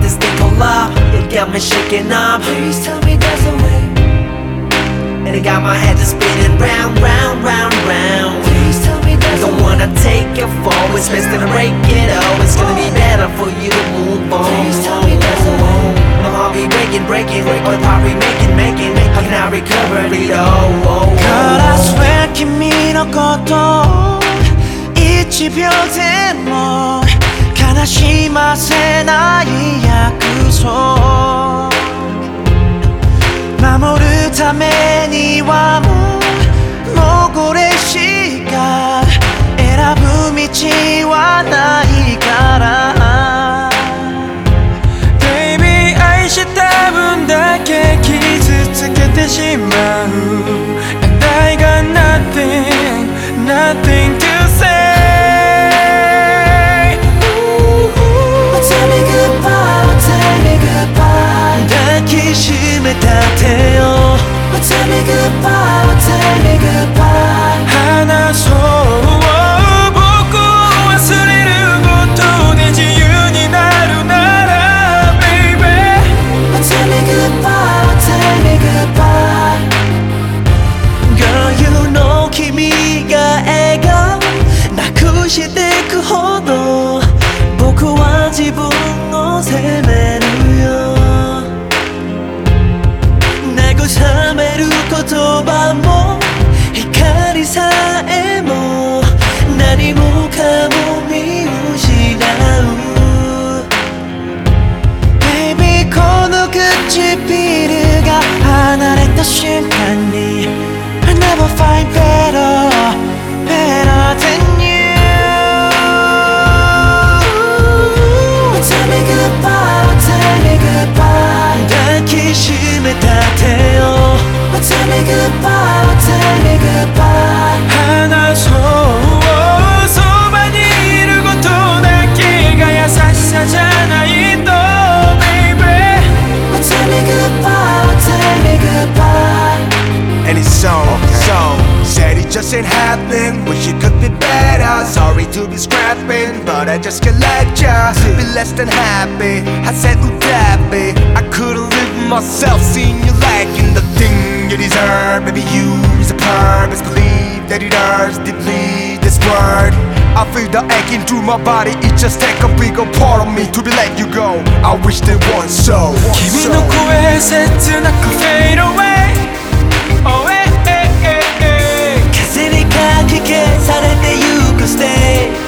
this thing called love. It got me shaking up. Please tell me there's a way. And it got my head just spinning round, round, round, round. Please tell me there's a way. Don't wanna take it forward, it's best to break it up. It's gonna be better for you to move on. Please tell me there's a way. My heart be breaking, all the power we making. How can I recover it all? God, I swear 君のこと一秒でも悲しませない約束守るためにはもうこれしか選ぶ道はないからBaby 愛した分だけ傷つけてしまう And I got nothing, nothing to say Tell me goodbye, tell me goodbye 抱きしめた手を Tell me goodbye, tell me goodbye 話そう僕を忘れることで自由になるなら Baby Tell me goodbye, tell me goodbye Girl, you know 君が笑顔なくしてくほど僕は自分を責めるよ慰める言葉も光さえも何もかも見失う Baby この唇が離れた瞬間に I never find better, better than you Tell me goodbye, tell me goodbye 抱きしめた手を Tell me goodbye, tell me goodbye 話そうそばにいることだけが優しさじゃないと Baby Tell me goodbye, tell me goodbye And it's so said it just ain't happening. Wish it could be better. Sorry to be scrapping, but I just can't let ya be less than happy. I said would that be? I couldn't live myself seeing you lacking the thing you deserve. Maybe you is a purpose. Believe that it hurts deeply. This word I feel the aching through my body. It just take a bigger part of me to be let you go. I wish there was so. 君の声切なく fade away Oh, 風にかき消されてゆく Stay